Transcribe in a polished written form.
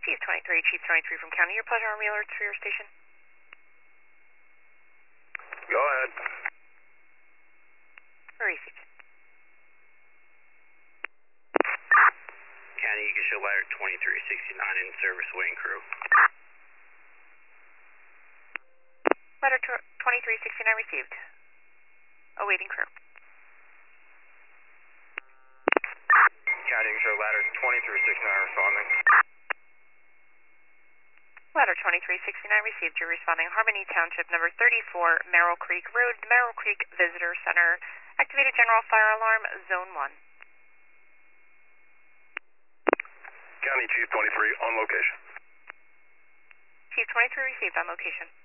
Chief 23 from County. Your pleasure, Army alerts for your station. Go ahead. Received. County, you can show ladder 2369 in service, waiting crew. Ladder 2369 received. Awaiting crew. County, you can show ladder 2369 responding. Ladder 2369 received. You're responding Harmony Township, number 34, Merrill Creek Road, Merrill Creek Visitor Center. Activated general fire alarm, zone 1. County, Chief 23 on location. Chief 23 received on location.